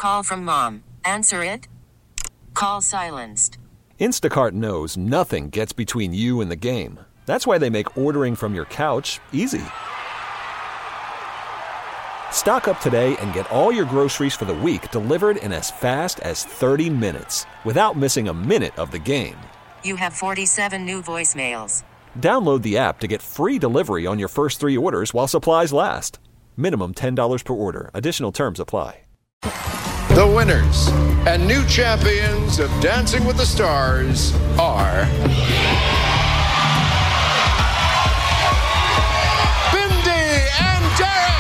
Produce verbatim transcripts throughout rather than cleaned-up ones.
Call from mom. Answer it. Call silenced. Instacart knows nothing gets between you and the game. That's why they make ordering from your couch easy. Stock up today and get all your groceries for the week delivered in as fast as thirty minutes without missing a minute of the game. You have forty-seven new voicemails. Download the app to get free delivery on your first three orders while supplies last. Minimum ten dollars per order. Additional terms apply. The winners and new champions of Dancing with the Stars are Bindi and Derek.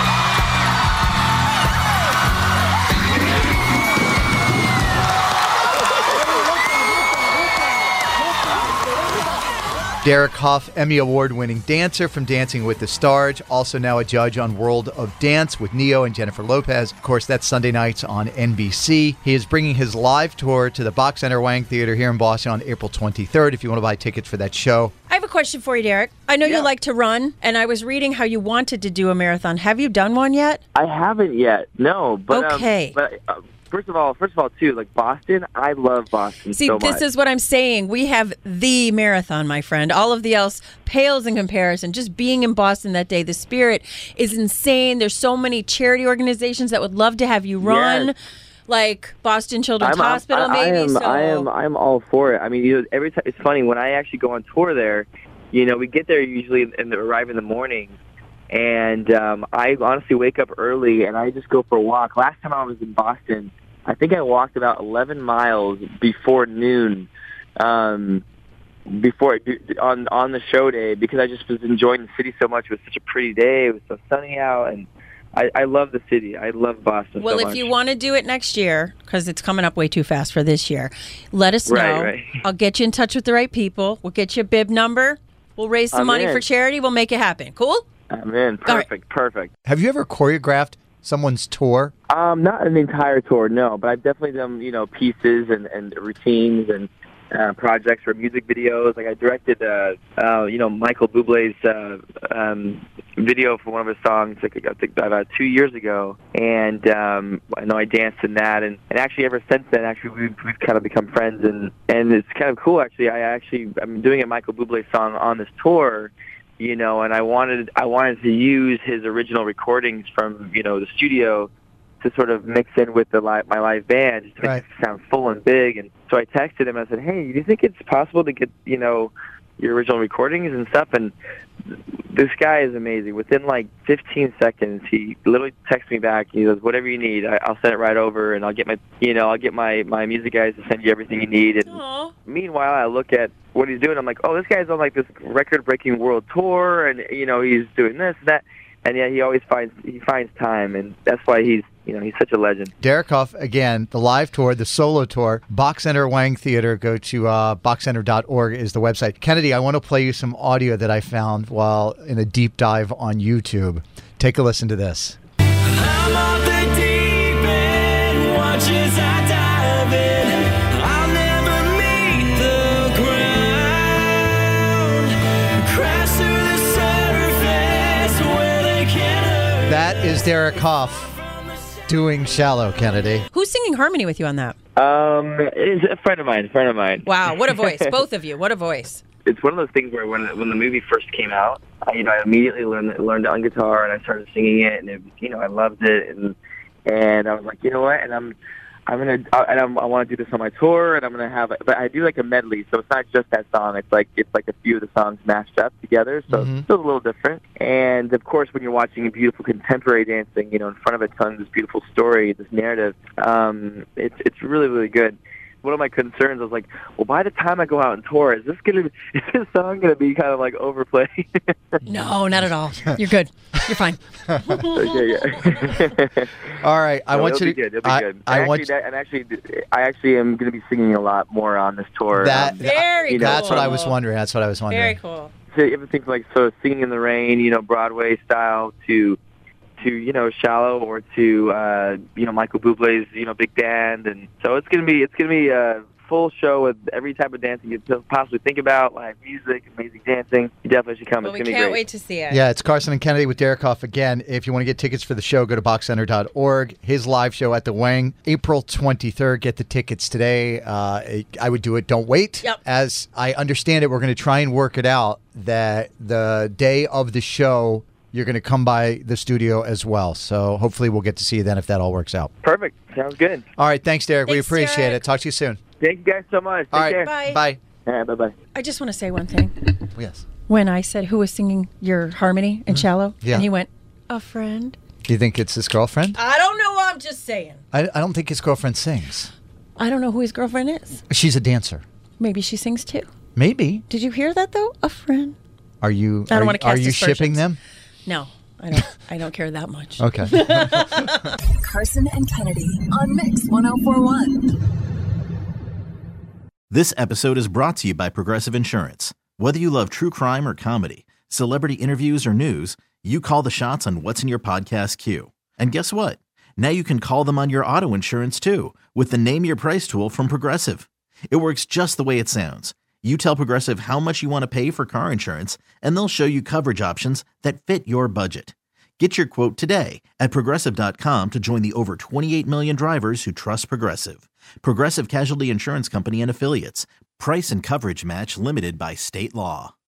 Derek Hough, Emmy Award-winning dancer from Dancing with the Stars, also now a judge on World of Dance with Neo and Jennifer Lopez. Of course, that's Sunday nights on N B C. He is bringing his live tour to the Bach Center Wang Theater here in Boston on April twenty-third if you want to buy tickets for that show. I have a question for you, Derek. I know Yeah. you like to run, and I was reading how you wanted to do a marathon. Have you done one yet? I haven't yet. No, but Okay. Um, but uh, first of all, first of all, too, like Boston, I love Boston See, so this much. is what I'm saying. We have the marathon, my friend. All of the else pales in comparison. Just being in Boston that day, the spirit is insane. There's so many charity organizations that would love to have you run, Yes. like Boston Children's I'm, Hospital, I, I maybe. am, so I am, I'm all for it. I mean, you know, every time it's funny when I actually go on tour there. You know, we get there usually and arrive in the morning, and um, I honestly wake up early and I just go for a walk. Last time I was in Boston, I think I walked about eleven miles before noon, um, before on on the show day because I just was enjoying the city so much. It was such a pretty day. It was so sunny out, and I, I love the city. I love Boston. Well, so if much. you want to do it next year, because it's coming up way too fast for this year, let us know. Right, right. I'll get you in touch with the right people. We'll get you a bib number. We'll raise some I'm money in. for charity. We'll make it happen. Cool? I'm in. All right. Perfect, perfect. Have you ever choreographed someone's tour? Um, not an entire tour, no, but I've definitely done, you know, pieces and, and routines and uh, projects for music videos. Like I directed, uh, uh, you know, Michael Bublé's uh, um, video for one of his songs, like I think about two years ago, and um, I know I danced in that, and, and actually ever since then, actually we've, we've kind of become friends, and, and it's kind of cool. Actually, I actually I'm doing a Michael Bublé song on this tour. You know, and I wanted I wanted to use his original recordings from, you know, the studio to sort of mix in with the live, my live band, just to make Right. it sound full and big. And so I texted him. I said, "Hey, do you think it's possible to get, you know, your original recordings and stuff?" And this guy is amazing. Within like fifteen seconds, he literally texts me back. He goes, "Whatever you need, I, I'll send it right over, and I'll get my, you know, I'll get my my music guys to send you everything you need." And Aw. meanwhile, I look at what he's doing. I'm like, oh, this guy's on like this record-breaking world tour, and you know he's doing this, that, and yeah, he always finds he finds time, and that's why he's you know he's such a legend. Derek Hough, again, the live tour, the solo tour, Bach Center Wang Theater. Go to uh, bach center dot org is the website. Kennedy, I want to play you some audio that I found while in a deep dive on YouTube. Take a listen to this. I'm on the deep end, watch as I dive in. I'll never meet the ground. Crash through the surface where they can't hurt. That is Derek Hough doing Shallow, Kennedy. Who's singing harmony with you on that? Um, it's a friend of mine, a friend of mine. Wow, what a voice. Both of you. What a voice. It's one of those things where when when the movie first came out, I, you know, I immediately learned learned on guitar and I started singing it, and it, you know, I loved it, and and I was like, you know what, and I'm I'm gonna I, and I'm, I want to do this on my tour, and I'm gonna have, but I do like a medley, so it's not just that song. It's like it's like a few of the songs mashed up together, so Mhm. it's still a little different. And of course, when you're watching a beautiful contemporary dancing, you know, in front of a ton, this beautiful story, this narrative, um, it's it's really really good. One of my concerns was like, well, by the time I go out and tour, is this gonna be, is this song gonna be kind of like overplayed? No, not at all. You're good. You're fine. Okay, yeah. All right, I No, want it'll you be to. good. It'll be I, good. I and want actually, that, and actually, I actually am going to be singing a lot more on this tour. that. Um, Very you know, That's what I cool. was wondering. That's what I was wondering. Very cool. so everything from like so singing in the rain, you know, Broadway style, to to you know Shallow, or to uh, you know Michael Bublé's you know big band, and so it's gonna be it's gonna be uh, full show with every type of dancing you could possibly think about, like music, amazing dancing. You definitely should come. Well, it's we gonna can't be great. wait to see it. Yeah, it's Carson and Kennedy with Derek Hoff again. If you want to get tickets for the show, go to box center dot org. His live show at the Wing, April twenty-third. Get the tickets today. Uh, I would do it. Don't wait. Yep. As I understand it, we're going to try and work it out that the day of the show, you're going to come by the studio as well. So hopefully we'll get to see you then if that all works out. Perfect. Sounds good. All right. Thanks, Derek. we Thanks, appreciate Derek. it. Talk to you soon. Thank you guys so much. Take All right. care. Bye. Bye. All right, bye-bye. I just want to say one thing. Yes. When I said who was singing your harmony in Shallow, Yeah. and he went, a friend. Do you think it's his girlfriend? I don't know. I'm just saying. I, I don't think his girlfriend sings. I don't know who his girlfriend is. She's a dancer. Maybe she sings too. Maybe. Did you hear that though? A friend. Are you? I don't are, want to Are cast you shipping aspersions. them? No, I don't. I don't care that much. Okay. Carson and Kennedy on Mix one oh four one. This episode is brought to you by Progressive Insurance. Whether you love true crime or comedy, celebrity interviews or news, you call the shots on what's in your podcast queue. And guess what? Now you can call them on your auto insurance too with the Name Your Price tool from Progressive. It works just the way it sounds. You tell Progressive how much you want to pay for car insurance, and they'll show you coverage options that fit your budget. Get your quote today at Progressive dot com to join the over twenty-eight million drivers who trust Progressive. Progressive Casualty Insurance Company and Affiliates. Price and coverage match limited by state law.